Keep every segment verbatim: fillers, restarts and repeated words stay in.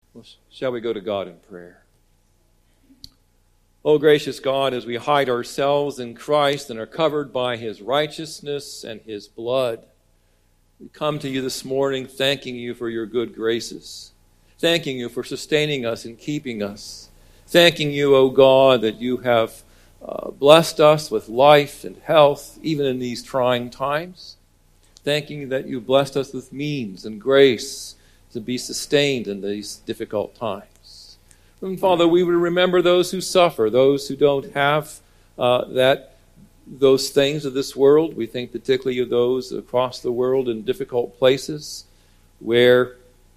Well, shall we go to God in prayer? O gracious God, as we hide ourselves in Christ and are covered by his righteousness and his blood, we come to you this morning thanking you for your good graces, thanking you for sustaining us and keeping us, thanking you, O God, that you have uh, blessed us with life and health even in these trying times, thanking you that you blessed us with means and grace to be sustained in these difficult times. And Father, we would remember those who suffer, those who don't have uh, that those things of this world. We think particularly of those across the world in difficult places where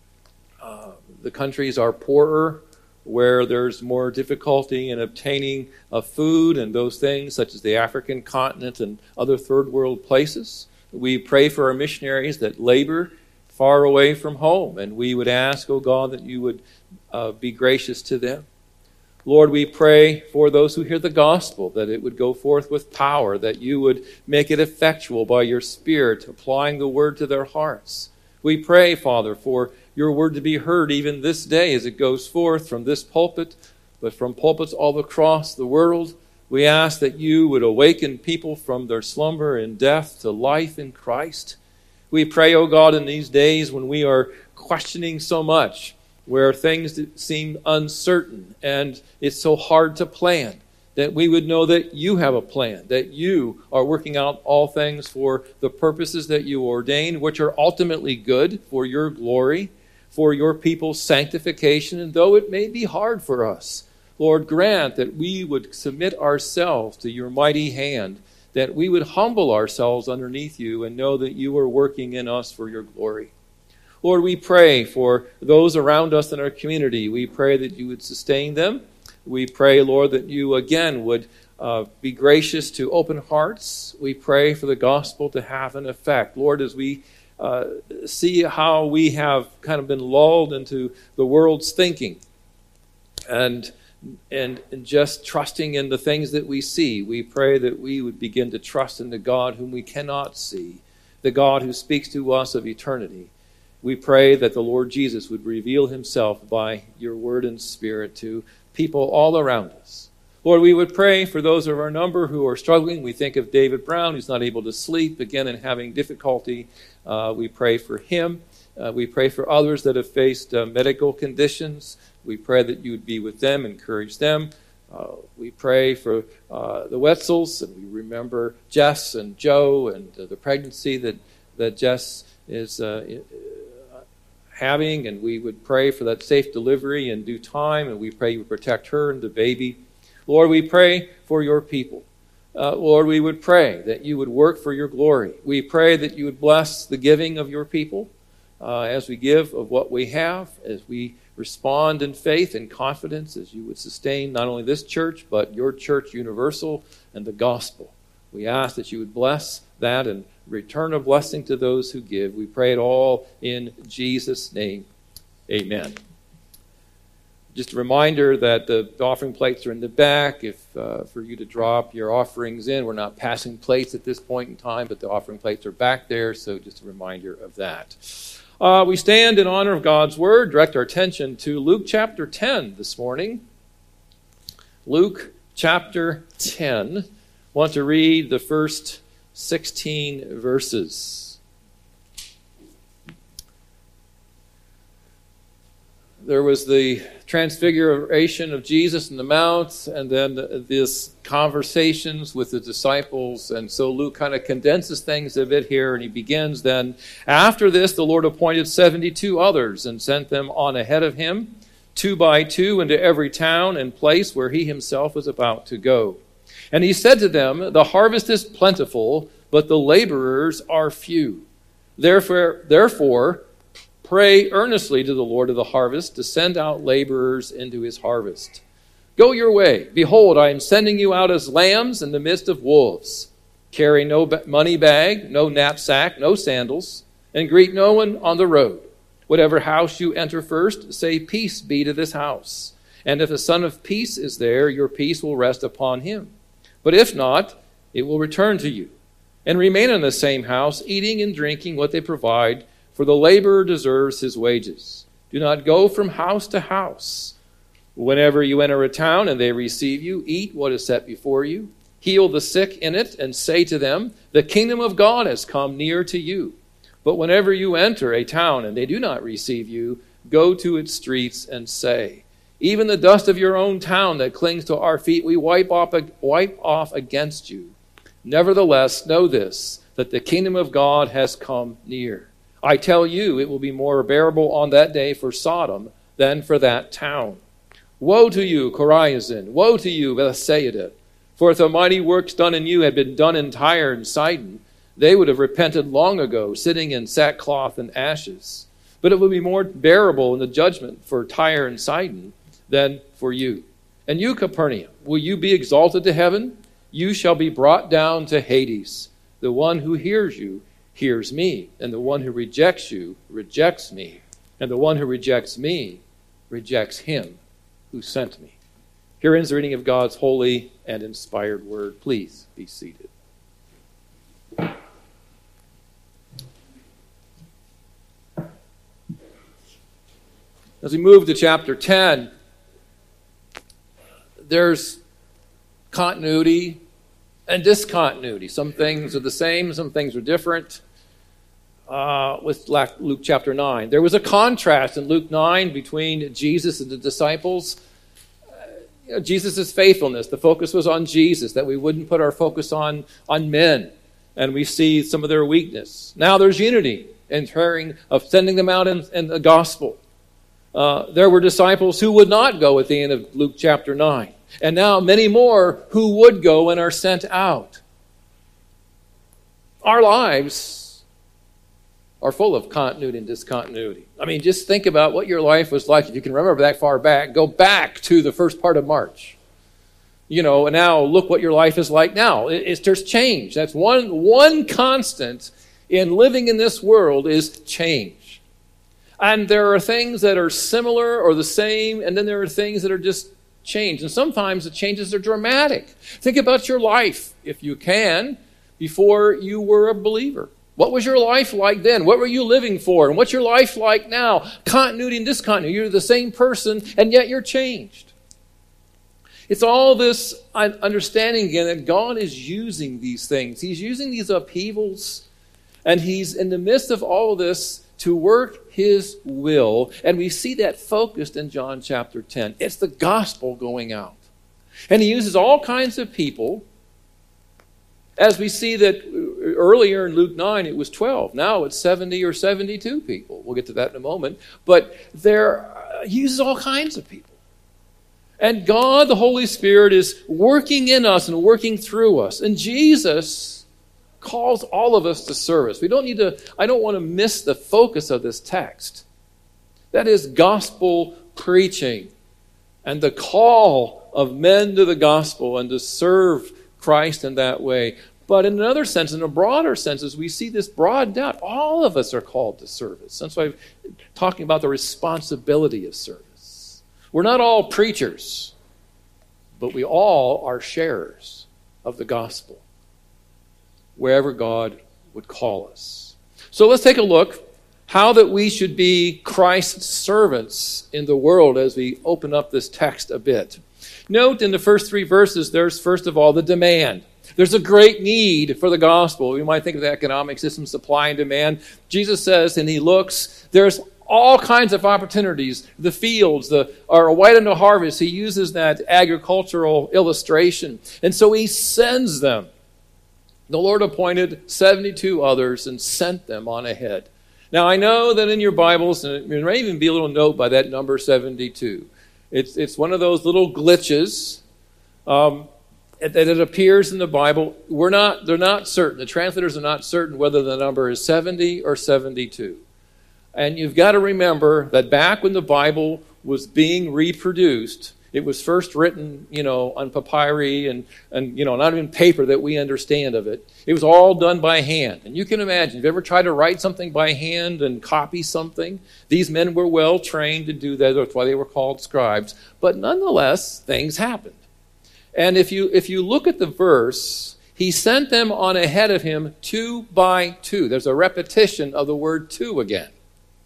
uh, the countries are poorer, where there's more difficulty in obtaining of food and those things, such as the African continent and other third world places. We pray for our missionaries that labor far away from home, and we would ask, oh God, that you would uh, be gracious to them. Lord, we pray for those who hear the gospel, that it would go forth with power, that you would make it effectual by your Spirit, applying the word to their hearts. We pray, Father, for your word to be heard even this day as it goes forth from this pulpit, but from pulpits all across the world. We ask that you would awaken people from their slumber and death to life in Christ. We pray, O God, in these days when we are questioning so much, where things seem uncertain and it's so hard to plan, that we would know that you have a plan, that you are working out all things for the purposes that you ordain, which are ultimately good for your glory, for your people's sanctification. And though it may be hard for us, Lord, grant that we would submit ourselves to your mighty hand, that we would humble ourselves underneath you and know that you are working in us for your glory. Lord, we pray for those around us in our community. We pray that you would sustain them. We pray, Lord, that you again would uh, be gracious to open hearts. We pray for the gospel to have an effect. Lord, as we uh, see how we have kind of been lulled into the world's thinking and And, and just trusting in the things that we see, we pray that we would begin to trust in the God whom we cannot see, the God who speaks to us of eternity. We pray that the Lord Jesus would reveal himself by your word and spirit to people all around us. Lord, we would pray for those of our number who are struggling. We think of David Brown, who's not able to sleep, again, and having difficulty. Uh, we pray for him. Uh, we pray for others that have faced uh, medical conditions. We pray that you would be with them, encourage them. Uh, we pray for uh, the Wetzels, and we remember Jess and Joe and uh, the pregnancy that, that Jess is uh, having, and we would pray for that safe delivery in due time, and we pray you would protect her and the baby. Lord, we pray for your people. Uh, Lord, we would pray that you would work for your glory. We pray that you would bless the giving of your people uh, as we give of what we have, as we respond in faith and confidence, as you would sustain not only this church, but your church universal and the gospel. We ask that you would bless that and return a blessing to those who give. We pray it all in Jesus' name. Amen. Just a reminder that the offering plates are in the back. If uh, for you to drop your offerings in, we're not passing plates at this point in time, but the offering plates are back there, so just a reminder of that. Uh, we stand in honor of God's Word, direct our attention to Luke chapter ten this morning. Luke chapter ten. I want to read the first sixteen verses. There was the transfiguration of Jesus in the Mount, and then this conversations with the disciples. And so Luke kind of condenses things a bit here, and he begins then, after this, the Lord appointed seventy-two others and sent them on ahead of him, two by two, into every town and place where he himself was about to go. And he said to them, the harvest is plentiful, but the laborers are few. Therefore, therefore, pray earnestly to the Lord of the harvest to send out laborers into his harvest. Go your way. Behold, I am sending you out as lambs in the midst of wolves. Carry no money bag, no knapsack, no sandals, and greet no one on the road. Whatever house you enter first, say, peace be to this house. And if the Son of Peace is there, your peace will rest upon him. But if not, it will return to you. And remain in the same house, eating and drinking what they provide, for the laborer deserves his wages. Do not go from house to house. Whenever you enter a town and they receive you, eat what is set before you. Heal the sick in it and say to them, the kingdom of God has come near to you. But whenever you enter a town and they do not receive you, go to its streets and say, even the dust of your own town that clings to our feet, we wipe off, wipe off against you. Nevertheless, know this, that the kingdom of God has come near. I tell you, it will be more bearable on that day for Sodom than for that town. Woe to you, Chorazin! Woe to you, Bethsaida! For if the mighty works done in you had been done in Tyre and Sidon, they would have repented long ago, sitting in sackcloth and ashes. But it will be more bearable in the judgment for Tyre and Sidon than for you. And you, Capernaum, will you be exalted to heaven? You shall be brought down to Hades. The one who hears you hears me, and the one who rejects you rejects me, and the one who rejects me rejects him who sent me. Here ends the reading of God's holy and inspired word. Please be seated. As we move to chapter ten, there's continuity and discontinuity. Some things are the same, some things are different. Uh, with Luke chapter nine. There was a contrast in Luke nine between Jesus and the disciples. Uh, you know, Jesus' faithfulness. The focus was on Jesus, that we wouldn't put our focus on, on men. And we see some of their weakness. Now there's unity in hearing of sending them out in, in the gospel. Uh, there were disciples who would not go at the end of Luke chapter nine. And now many more who would go and are sent out. Our lives are full of continuity and discontinuity. I mean, just think about what your life was like. If you can remember that far back, go back to the first part of March. You know, and now look what your life is like now. It, it's, there's change. That's one, one constant in living in this world is change. And there are things that are similar or the same, and then there are things that are just changed. And sometimes the changes are dramatic. Think about your life, if you can, before you were a believer. What was your life like then? What were you living for? And what's your life like now? Continuity and discontinuity. You're the same person, and yet you're changed. It's all this understanding again that God is using these things. He's using these upheavals, and He's in the midst of all of this to work His will. And we see that focused in John chapter ten. It's the gospel going out. And He uses all kinds of people. As we see that earlier in Luke nine, it was twelve. Now it's seventy or seventy-two people. We'll get to that in a moment. But there, uh, He uses all kinds of people. And God, the Holy Spirit, is working in us and working through us. And Jesus calls all of us to service. We don't need to, I don't want to miss the focus of this text. That is gospel preaching and the call of men to the gospel and to serve Christ in that way. But in another sense, in a broader sense, as we see this broadened out, all of us are called to service. That's why I'm talking about the responsibility of service. We're not all preachers, but we all are sharers of the gospel, wherever God would call us. So let's take a look how that we should be Christ's servants in the world as we open up this text a bit. Note in the first three verses, there's first of all the demand. There's a great need for the gospel. We might think of the economic system, supply and demand. Jesus says, and He looks, there's all kinds of opportunities. The fields the, are white unto harvest. He uses that agricultural illustration. And so He sends them. The Lord appointed seventy-two others and sent them on ahead. Now, I know that in your Bibles, and there may even be a little note by that number seventy-two. It's it's one of those little glitches um, that it appears in the Bible. We're not, they're not certain. The translators are not certain whether the number is seventy or seventy-two. And you've got to remember that back when the Bible was being reproduced, it was first written, you know, on papyri and, and, you know, not even paper that we understand of it. It was all done by hand. And you can imagine, if you ever tried to write something by hand and copy something, these men were well trained to do that. That's why they were called scribes. But nonetheless, things happened. And if you if you look at the verse, He sent them on ahead of Him two by two. There's a repetition of the word two again.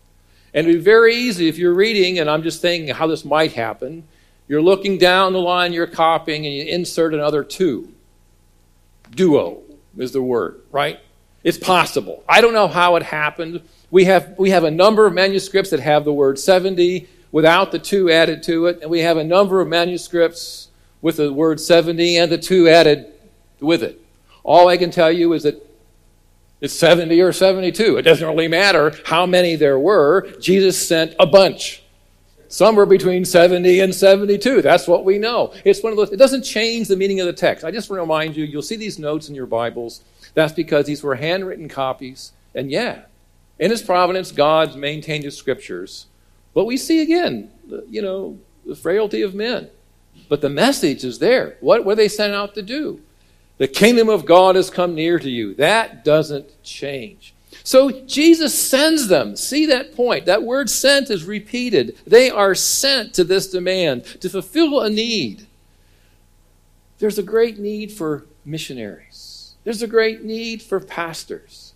And it would be very easy if you're reading, and I'm just thinking how this might happen, you're looking down the line you're copying and you insert another two. Duo is the word, right? It's possible. I don't know how it happened. We have we have a number of manuscripts that have the word seventy without the two added to it, and we have a number of manuscripts with the word seventy and the two added with it. All I can tell you is that it's seventy or seventy-two. It doesn't really matter how many there were. Jesus sent a bunch. Somewhere between seventy and seventy-two. That's what we know. It's one of those. It doesn't change the meaning of the text. I just want to remind you, you'll see these notes in your Bibles. That's because these were handwritten copies. And yeah, in his providence, God maintained his scriptures. But we see again, you know, the frailty of men. But the message is there. What were they sent out to do? The kingdom of God has come near to you. That doesn't change. So Jesus sends them. See that point? That word sent is repeated. They are sent to this demand to fulfill a need. There's a great need for missionaries. There's a great need for pastors.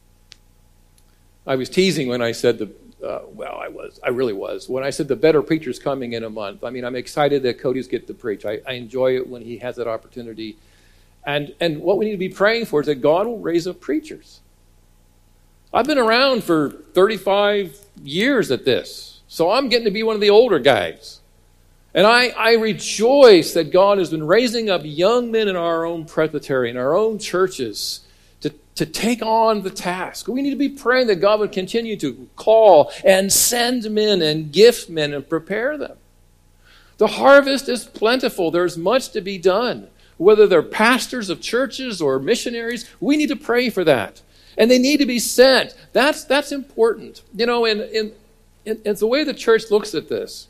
I was teasing when I said the, uh, well, I was, I really was, when I said the better preacher's coming in a month. I mean, I'm excited that Cody's get to preach. I, I enjoy it when he has that opportunity. And, and what we need to be praying for is that God will raise up preachers. I've been around for thirty-five years at this, so I'm getting to be one of the older guys. And I, I rejoice that God has been raising up young men in our own presbytery, in our own churches, to, to take on the task. We need to be praying that God would continue to call and send men and gift men and prepare them. The harvest is plentiful. There's much to be done. Whether they're pastors of churches or missionaries, we need to pray for that. And they need to be sent. That's that's important. You know, in in, in, in the way the church looks at this,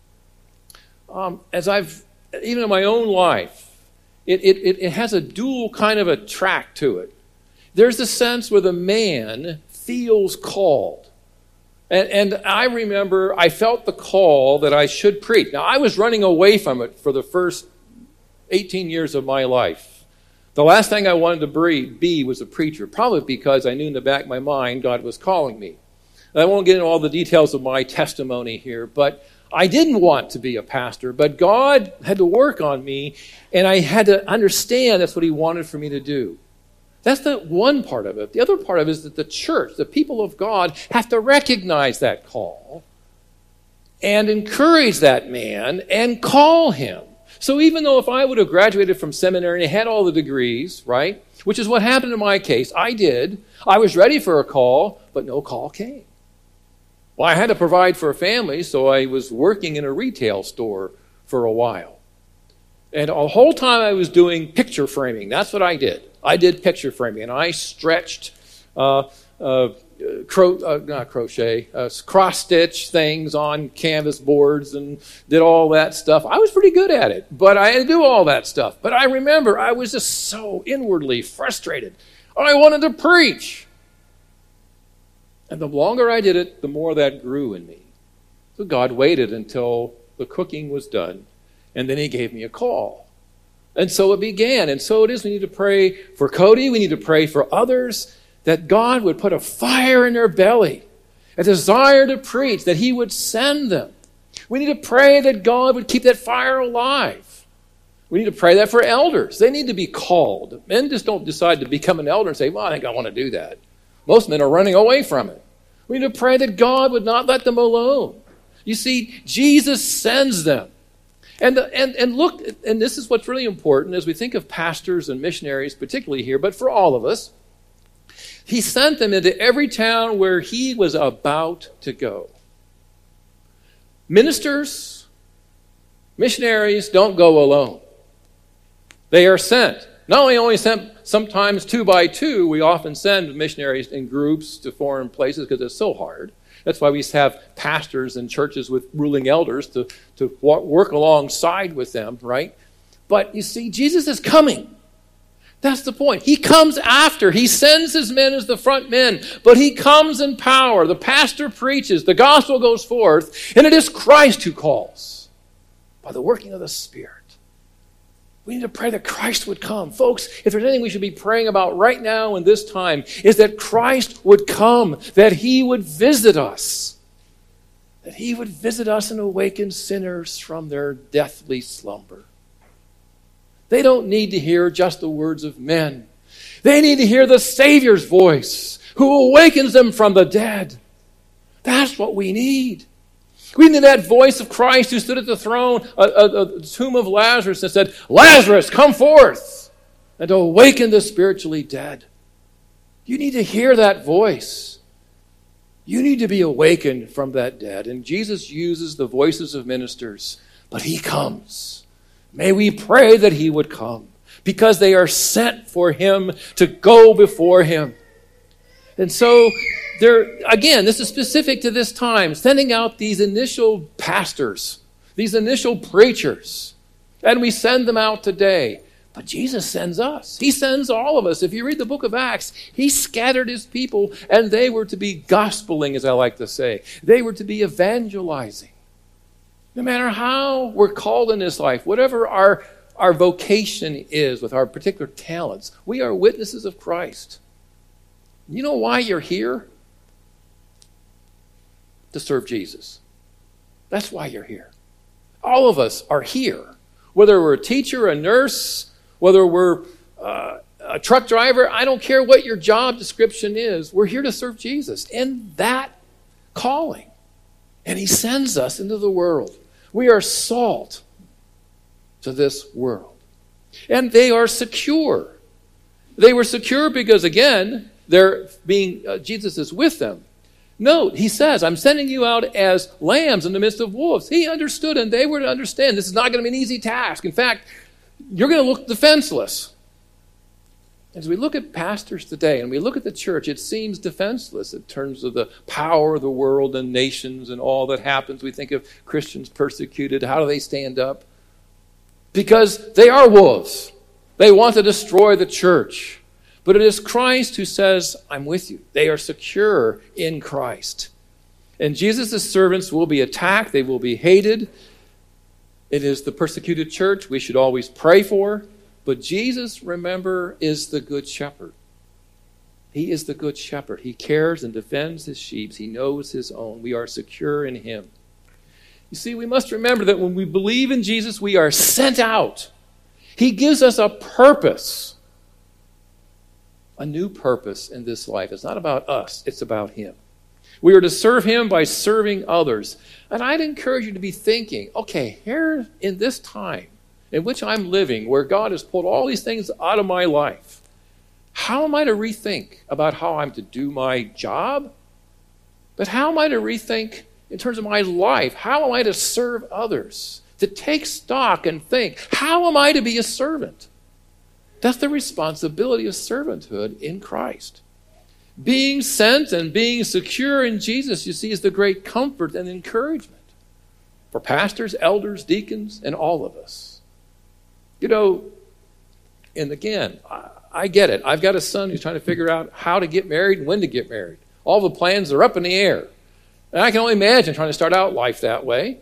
um, as I've, even in my own life, it, it, it has a dual kind of a track to it. There's the sense where the man feels called. And, and I remember I felt the call that I should preach. Now, I was running away from it for the first eighteen years of my life. The last thing I wanted to be was a preacher, probably because I knew in the back of my mind God was calling me. And I won't get into all the details of my testimony here, but I didn't want to be a pastor, but God had to work on me, and I had to understand that's what he wanted for me to do. That's the one part of it. The other part of it is that the church, the people of God, have to recognize that call and encourage that man and call him. So even though if I would have graduated from seminary and had all the degrees, right, which is what happened in my case, I did. I was ready for a call, but no call came. Well, I had to provide for a family, so I was working in a retail store for a while. And the whole time I was doing picture framing. That's what I did. I did picture framing, and I stretched uh, uh, Cro- uh, not crochet, uh, cross-stitch things on canvas boards and did all that stuff. I was pretty good at it, but I had to do all that stuff. But I remember I was just so inwardly frustrated. I wanted to preach. And the longer I did it, the more that grew in me. So God waited until the cooking was done, and then he gave me a call. And so it began. And so it is. We need to pray for Cody. We need to pray for others, that God would put a fire in their belly, a desire to preach, that he would send them. We need to pray that God would keep that fire alive. We need to pray that for elders. They need to be called. Men just don't decide to become an elder and say, well, I think I want to do that. Most men are running away from it. We need to pray that God would not let them alone. You see, Jesus sends them. And, and, and look, and this is what's really important as we think of pastors and missionaries, particularly here, but for all of us. He sent them into every town where he was about to go. Ministers, missionaries don't go alone. They are sent. Not only only sent sometimes two by two, we often send missionaries in groups to foreign places because it's so hard. That's why we have pastors and churches with ruling elders to, to work alongside with them, right? But you see, Jesus is coming. That's the point. He comes after. He sends his men as the front men, but he comes in power. The pastor preaches. The gospel goes forth, and it is Christ who calls by the working of the Spirit. We need to pray that Christ would come. Folks, if there's anything we should be praying about right now in this time, is that Christ would come, that he would visit us. that he would visit us and awaken sinners from their deathly slumber. They don't need to hear just the words of men. They need to hear the Savior's voice, who awakens them from the dead. That's what we need. We need that voice of Christ who stood at the throne, a, a, a tomb of Lazarus, and said, Lazarus, come forth, and to awaken the spiritually dead. You need to hear that voice. You need to be awakened from that dead. And Jesus uses the voices of ministers, but he comes. May we pray that he would come, because they are sent for him to go before him. And so, there again, this is specific to this time, sending out these initial pastors, these initial preachers, and we send them out today. But Jesus sends us. He sends all of us. If you read the book of Acts, he scattered his people, and they were to be gospeling, as I like to say. They were to be evangelizing. No matter how we're called in this life, whatever our, our vocation is with our particular talents, we are witnesses of Christ. You know why you're here? To serve Jesus. That's why you're here. All of us are here. Whether we're a teacher, a nurse, whether we're uh, a truck driver, I don't care what your job description is. We're here to serve Jesus in that calling. And he sends us into the world. We are salt to this world. And they are secure. They were secure because, again, they're being uh, Jesus is with them. Note, he says, I'm sending you out as lambs in the midst of wolves. He understood, and they were to understand this is not going to be an easy task. In fact, you're going to look defenseless. As we look at pastors today and we look at the church, it seems defenseless in terms of the power of the world and nations and all that happens. We think of Christians persecuted. How do they stand up? Because they are wolves. They want to destroy the church. But it is Christ who says, I'm with you. They are secure in Christ. And Jesus' servants will be attacked. They will be hated. It is the persecuted church we should always pray for. But Jesus, remember, is the good shepherd. He is the good shepherd. He cares and defends his sheep. He knows his own. We are secure in him. You see, we must remember that when we believe in Jesus, we are sent out. He gives us a purpose. A new purpose in this life. It's not about us. It's about him. We are to serve him by serving others. And I'd encourage you to be thinking, okay, here in this time in which I'm living, where God has pulled all these things out of my life, how am I to rethink about how I'm to do my job? But how am I to rethink in terms of my life? How am I to serve others? To take stock and think, how am I to be a servant? That's the responsibility of servanthood in Christ. Being sent and being secure in Jesus, you see, is the great comfort and encouragement for pastors, elders, deacons, and all of us. You know, and again, I, I get it. I've got a son who's trying to figure out how to get married and when to get married. All the plans are up in the air. And I can only imagine trying to start out life that way.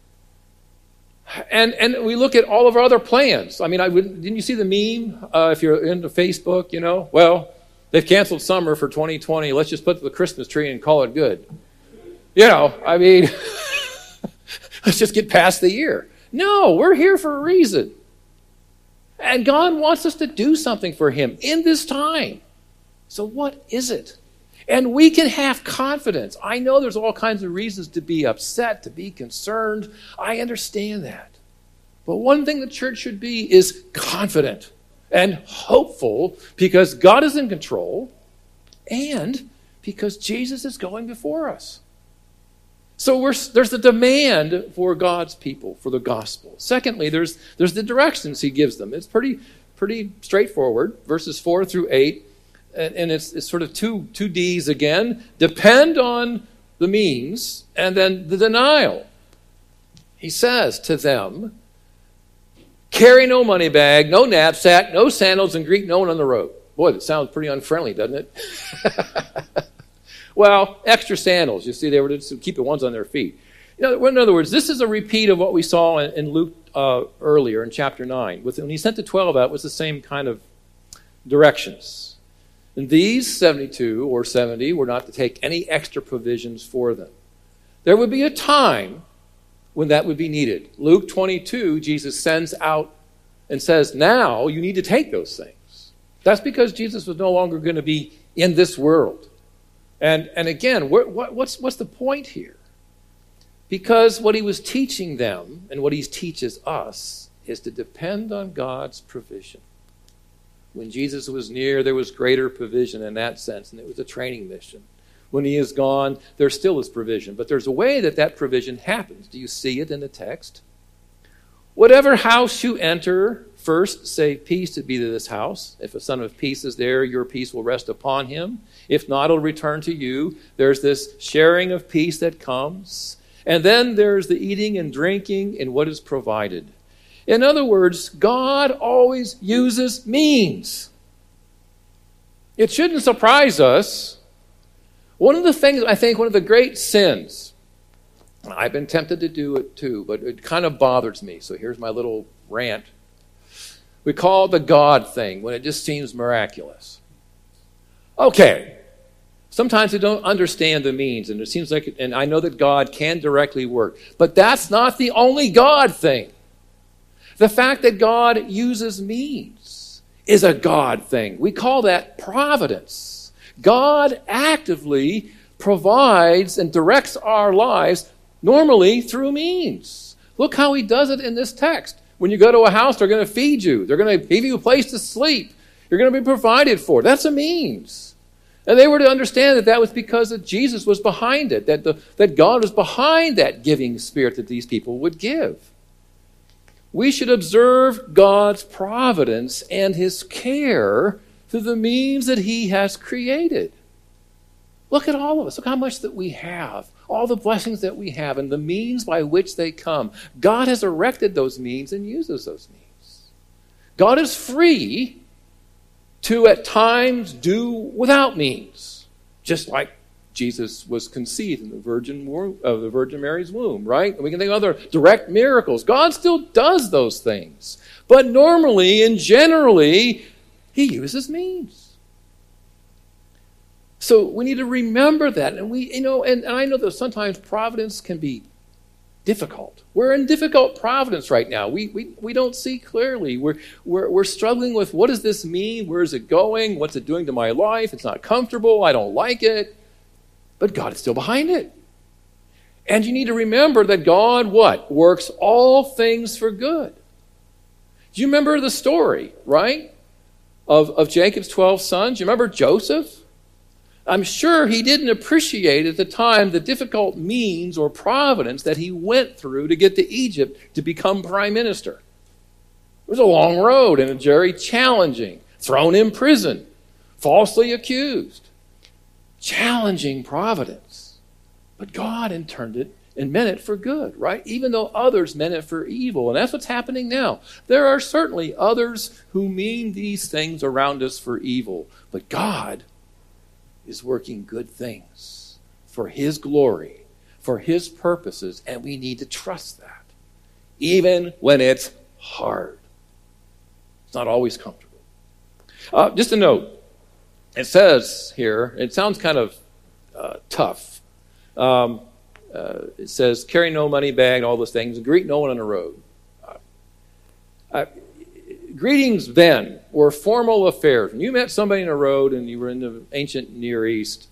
And and we look at all of our other plans. I mean, I would, didn't you see the meme? Uh, if you're into Facebook, you know, well, they've canceled summer for twenty twenty. Let's just put the Christmas tree and call it good. You know, I mean, let's just get past the year. No, we're here for a reason. And God wants us to do something for him in this time. So what is it? And we can have confidence. I know there's all kinds of reasons to be upset, to be concerned. I understand that. But one thing the church should be is confident and hopeful because God is in control and because Jesus is going before us. So we're, there's a demand for God's people, for the gospel. Secondly, there's, there's the directions he gives them. It's pretty, pretty straightforward, verses four through eight. And it's, it's sort of two, two D's again. Depend on the means, and then the denial. He says to them, carry no money bag, no knapsack, no sandals, and greet no one on the road. Boy, that sounds pretty unfriendly, doesn't it? Well, extra sandals. You see, they were to keep the ones on their feet. You know, in other words, this is a repeat of what we saw in, in Luke uh, earlier in chapter nine. With, when he sent the twelve out, it was the same kind of directions. And these seventy-two or seventy were not to take any extra provisions for them. there would be a time when that would be needed. Luke twenty-two, Jesus sends out and says, now you need to take those things. That's because Jesus was no longer going to be in this world. And, and again, what, what, what's, what's the point here? Because what he was teaching them and what he teaches us is to depend on God's provision. When Jesus was near, there was greater provision in that sense, and it was a training mission. When he is gone, there still is provision. But there's a way that that provision happens. Do you see it in the text? Whatever house you enter, first say, peace to be to this house. If a son of peace is there, your peace will rest upon him. If not, it'll return to you. There's this sharing of peace that comes. And then there's the eating and drinking and what is provided. In other words, God always uses means. It shouldn't surprise us. One of the things, I think, one of the great sins, I've been tempted to do it too, but it kind of bothers me. So here's my little rant. We call it the God thing when it just seems miraculous. Okay. Sometimes we don't understand the means, and it seems like, and I know that God can directly work, but that's not the only God thing. The fact that God uses means is a God thing. We call that providence. God actively provides and directs our lives normally through means. Look how he does it in this text. When you go to a house, they're going to feed you. They're going to give you a place to sleep. You're going to be provided for. That's a means. And they were to understand that that was because that Jesus was behind it, that, the, that God was behind that giving spirit that these people would give. We should observe God's providence and his care through the means that he has created. Look at all of us. Look how much that we have. All the blessings that we have and the means by which they come. God has erected those means and uses those means. God is free to at times do without means. Just like Jesus was conceived in the Virgin womb, of the Virgin Mary's womb, right? And we can think of other direct miracles. God still does those things. But normally and generally, he uses means. So we need to remember that. And we, you know, and, and I know that sometimes providence can be difficult. We're in difficult providence right now. We we, we don't see clearly. We're, we're, we're struggling with what does this mean? Where is it going? What's it doing to my life? It's not comfortable. I don't like it. But God is still behind it. And you need to remember that God, what? Works all things for good. Do you remember the story, right? Of, of Jacob's twelve sons? You remember Joseph? I'm sure he didn't appreciate at the time the difficult means or providence that he went through to get to Egypt to become prime minister. It was a long road and very challenging. Thrown in prison, falsely accused. Challenging providence. But God intended it and meant it for good, right? Even though others meant it for evil. And that's what's happening now. There are certainly others who mean these things around us for evil. But God is working good things for his glory, for his purposes, and we need to trust that, even when it's hard. It's not always comfortable. Uh, just a note. It says here, it sounds kind of uh, tough. Um, uh, it says, carry no money bag, all those things, and greet no one on the road. Uh, uh, Greetings then were formal affairs. When you met somebody in a road and you were in the ancient Near East,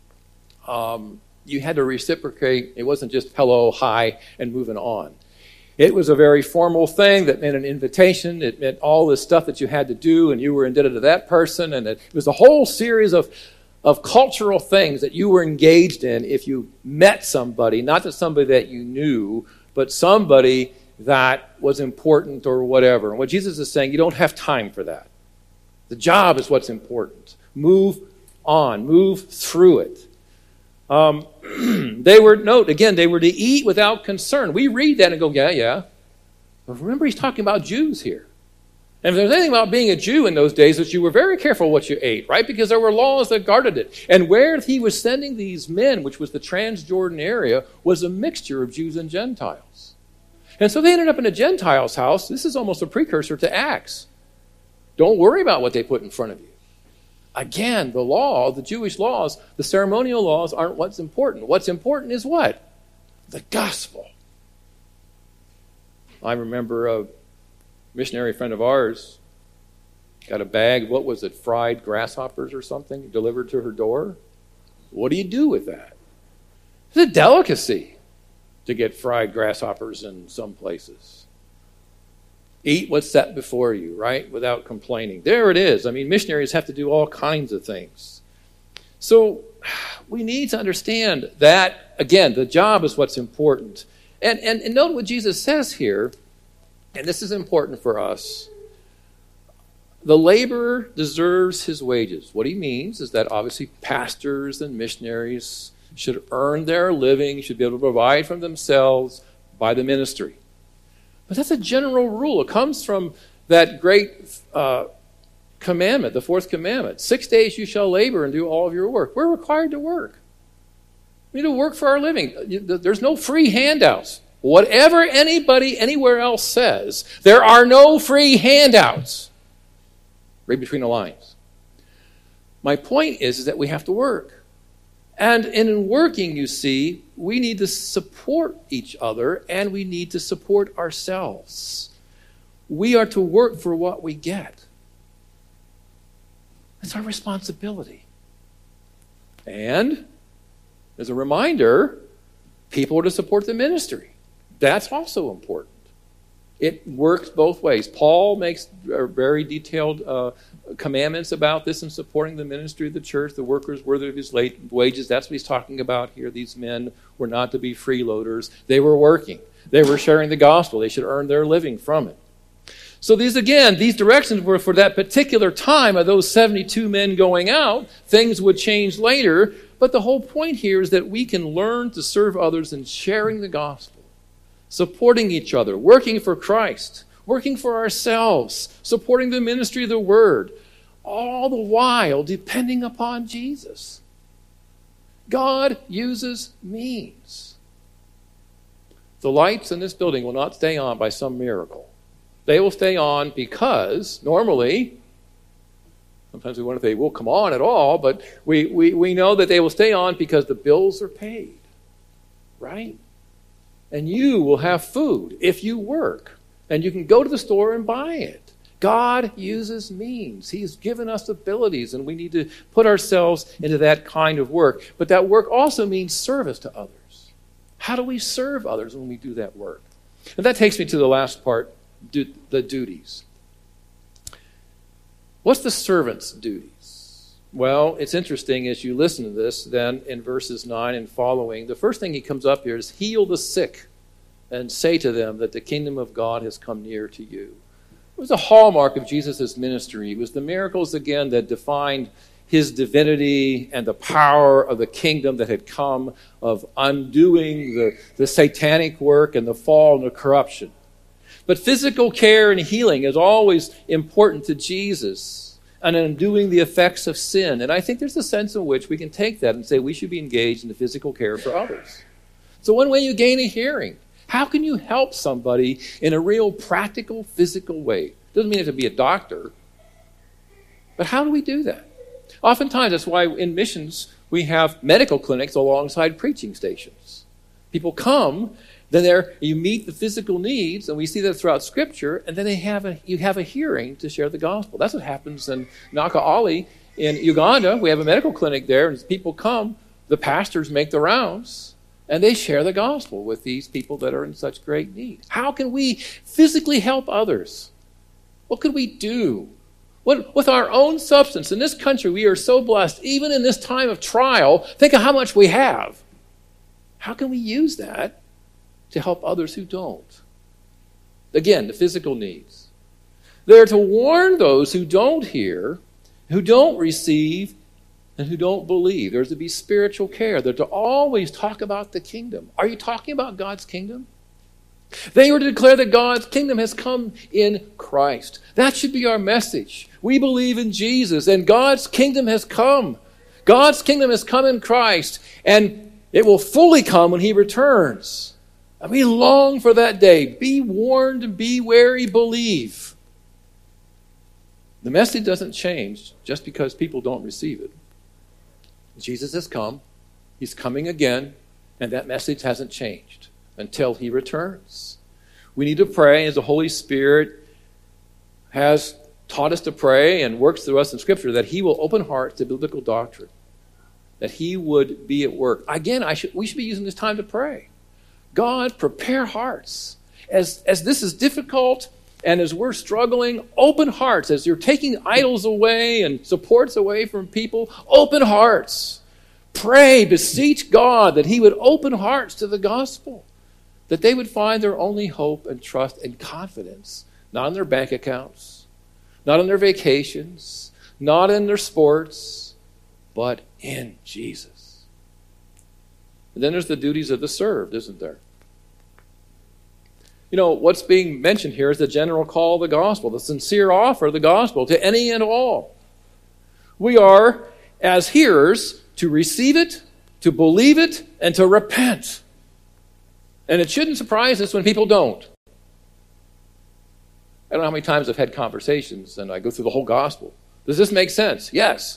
um, you had to reciprocate. It wasn't just hello, hi, and moving on. It was a very formal thing that meant an invitation. It meant all this stuff that you had to do, and you were indebted to that person. And it was a whole series of, of cultural things that you were engaged in if you met somebody, not just somebody that you knew, but somebody that was important or whatever. And what Jesus is saying, you don't have time for that. The job is what's important. Move on. Move through it. Um, they were, note, again, they were to eat without concern. We read that and go, yeah, yeah. But remember, he's talking about Jews here. And if there's anything about being a Jew in those days, that you were very careful what you ate, right? Because there were laws that guarded it. And where he was sending these men, which was the Transjordan area, was a mixture of Jews and Gentiles. And so they ended up in a Gentile's house. This is almost a precursor to Acts. Don't worry about what they put in front of you. Again, the law, the Jewish laws, the ceremonial laws aren't what's important. What's important is what? The gospel. I remember a missionary friend of ours got a bag, what was it, fried grasshoppers or something, delivered to her door. What do you do with that? It's a delicacy to get fried grasshoppers in some places. Eat what's set before you, right? Without complaining. There it is. I mean, missionaries have to do all kinds of things. So we need to understand that, again, the job is what's important. And, and, and note what Jesus says here, and this is important for us. The laborer deserves his wages. What he means is that obviously pastors and missionaries should earn their living, should be able to provide for themselves by the ministry. But that's a general rule. It comes from that great uh, commandment, the fourth commandment. Six days you shall labor and do all of your work. We're required to work. We need to work for our living. There's no free handouts. Whatever anybody anywhere else says, there are no free handouts. Read between the lines. My point is, is that we have to work. And in working, you see, we need to support each other and we need to support ourselves. We are to work for what we get. It's our responsibility. And, as a reminder, people are to support the ministry. That's also important. It works both ways. Paul makes very detailed uh, commandments about this in supporting the ministry of the church, the workers worthy of his late wages. That's what he's talking about here. These men were not to be freeloaders. They were working. They were sharing the gospel. They should earn their living from it. So these, again, these directions were for that particular time of those seventy-two men going out. Things would change later. But the whole point here is that we can learn to serve others in sharing the gospel, supporting each other, working for Christ, working for ourselves, supporting the ministry of the word, all the while depending upon Jesus. God uses means. The lights in this building will not stay on by some miracle. They will stay on because, normally, sometimes we wonder if they will come on at all, but we, we, we know that they will stay on because the bills are paid, right? And you will have food if you work. And you can go to the store and buy it. God uses means. He's given us abilities, and we need to put ourselves into that kind of work. But that work also means service to others. How do we serve others when we do that work? And that takes me to the last part, du- the duties. What's the servant's duties? Well, it's interesting as you listen to this, then in verses nine and following, the first thing he comes up here is heal the sick and say to them that the kingdom of God has come near to you. It was a hallmark of Jesus' ministry. It was the miracles, again, that defined his divinity and the power of the kingdom that had come, of undoing the, the satanic work and the fall and the corruption. But physical care and healing is always important to Jesus, and undoing the effects of sin. And I think there's a sense in which we can take that and say we should be engaged in the physical care for others. So one way you gain a hearing, how can you help somebody in a real practical, physical way? Doesn't mean you have to be a doctor, but how do we do that? Oftentimes, that's why in missions we have medical clinics alongside preaching stations. People come, then there you meet the physical needs, and we see that throughout Scripture, and then they have a, you have a hearing to share the gospel. That's what happens in Nakaali in Uganda. We have a medical clinic there, and as people come, the pastors make the rounds, and they share the gospel with these people that are in such great need. How can we physically help others? What could we do? What, with our own substance, in this country, we are so blessed. Even in this time of trial, think of how much we have. How can we use that to help others who don't? Again, the physical needs. They're to warn those who don't hear, who don't receive, and who don't believe. There's to be spiritual care. They're to always talk about the kingdom. Are you talking about God's kingdom? They were to declare that God's kingdom has come in Christ. That should be our message. We believe in Jesus, and God's kingdom has come. God's kingdom has come in Christ, and it will fully come when he returns. And we long for that day. Be warned, be wary, believe. The message doesn't change just because people don't receive it. Jesus has come. He's coming again. And that message hasn't changed until he returns. We need to pray as the Holy Spirit has taught us to pray and works through us in Scripture, that he will open hearts to biblical doctrine, that he would be at work. Again, I should, we should be using this time to pray. God, prepare hearts. As, as this is difficult and as we're struggling, open hearts. As you're taking idols away and supports away from people, open hearts. Pray, beseech God that he would open hearts to the gospel, that they would find their only hope and trust and confidence, not in their bank accounts, not in their vacations, not in their sports, but in Jesus. And then there's the duties of the served, isn't there? You know, what's being mentioned here is the general call of the gospel, the sincere offer of the gospel to any and all. We are, as hearers, to receive it, to believe it, and to repent. And it shouldn't surprise us when people don't. I don't know how many times I've had conversations and I go through the whole gospel. Does this make sense? Yes.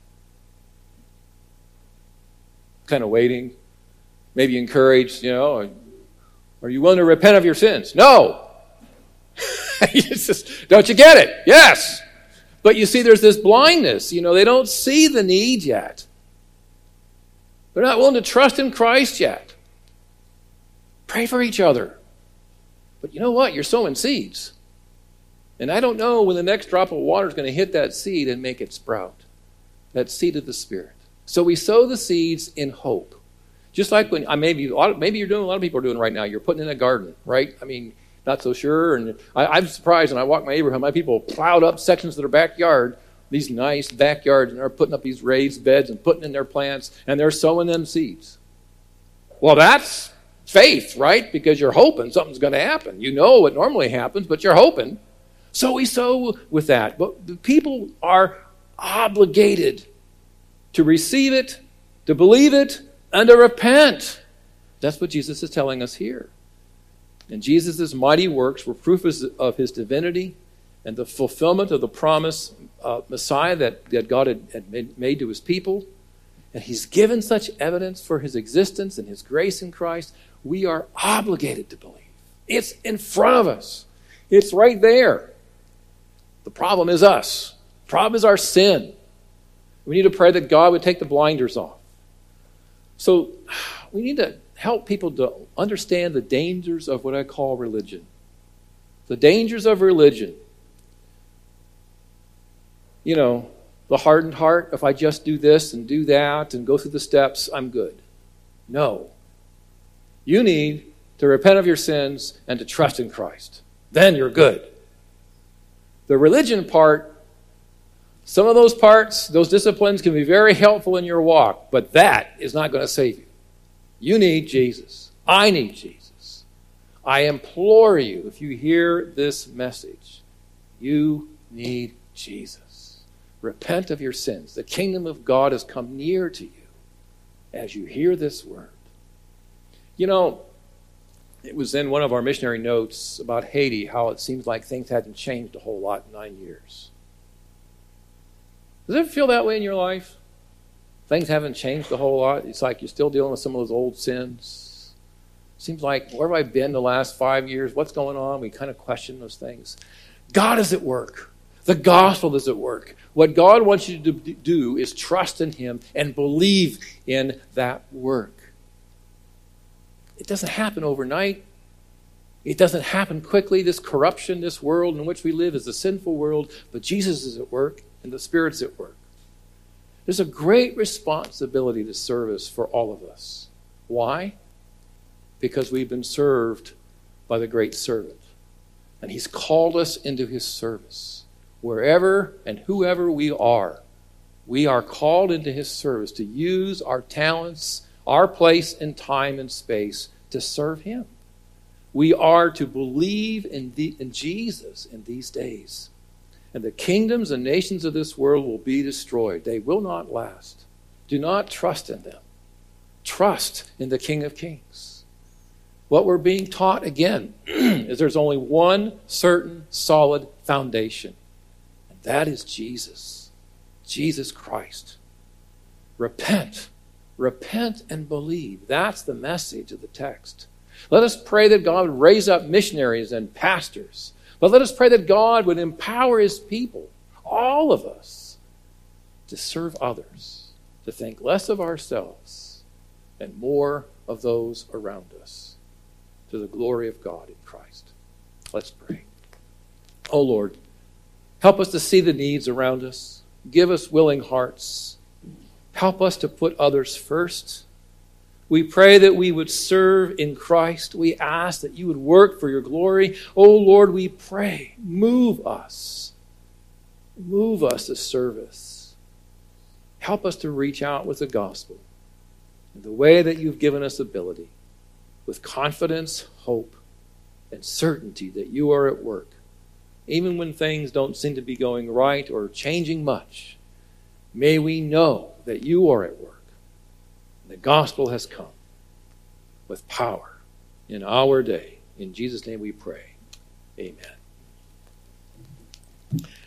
Kind of waiting. Maybe encouraged, you know, are you willing to repent of your sins? No. It's just, don't you get it? Yes. But you see, there's this blindness. You know, they don't see the need yet. They're not willing to trust in Christ yet. Pray for each other. But you know what? You're sowing seeds. And I don't know when the next drop of water is going to hit that seed and make it sprout. That seed of the Spirit. So we sow the seeds in hope. Just like when, I maybe, a lot of, maybe you're doing, a lot of people are doing right now, you're putting in a garden, right? I mean, not so sure. And I, I'm surprised when I walk my neighborhood, my people plowed up sections of their backyard, these nice backyards, and they're putting up these raised beds and putting in their plants, and they're sowing them seeds. Well, that's faith, right? Because you're hoping something's going to happen. You know what normally happens, but you're hoping. So we sow with that. But the people are obligated to receive it, to believe it, and to repent. That's what Jesus is telling us here. And Jesus' mighty works were proof of his divinity and the fulfillment of the promise uh, Messiah that, that God had, had made to his people. And he's given such evidence for his existence and his grace in Christ. We are obligated to believe. It's in front of us. It's right there. The problem is us. The problem is our sin. We need to pray that God would take the blinders off. So we need to help people to understand the dangers of what I call religion. The dangers of religion. You know, the hardened heart, if I just do this and do that and go through the steps, I'm good. No. You need to repent of your sins and to trust in Christ. Then you're good. The religion part, some of those parts, those disciplines can be very helpful in your walk, but that is not going to save you. You need Jesus. I need Jesus. I implore you, if you hear this message, you need Jesus. Repent of your sins. The kingdom of God has come near to you as you hear this word. You know, it was in one of our missionary notes about Haiti, how it seems like things hadn't changed a whole lot in nine years. Does it feel that way in your life? Things haven't changed a whole lot. It's like you're still dealing with some of those old sins. Seems like, where have I been the last five years? What's going on? We kind of question those things. God is at work. The gospel is at work. What God wants you to do is trust in him and believe in that work. It doesn't happen overnight. It doesn't happen quickly. This corruption, this world in which we live is a sinful world, but Jesus is at work and the Spirit's at work. There's a great responsibility to service for all of us. Why? Because we've been served by the great servant. And he's called us into his service. Wherever and whoever we are, we are called into his service to use our talents, our place in time and space to serve him. We are to believe in, the, in Jesus in these days. And the kingdoms and nations of this world will be destroyed. They will not last. Do not trust in them. Trust in the King of Kings. What we're being taught again is there's only one certain solid foundation. And that is Jesus. Jesus Christ. Repent. Repent and believe. That's the message of the text. Let us pray that God would raise up missionaries and pastors. But let us pray that God would empower his people, all of us, to serve others, to think less of ourselves and more of those around us, to the glory of God in Christ. Let's pray. Oh Lord, help us to see the needs around us. Give us willing hearts. Help us to put others first. We pray that we would serve in Christ. We ask that you would work for your glory. Oh Lord, we pray, move us. Move us to service. Help us to reach out with the gospel in the way that you've given us ability, with confidence, hope, and certainty that you are at work. Even when things don't seem to be going right or changing much, may we know that you are at work. The gospel has come with power in our day. In Jesus' name we pray. Amen.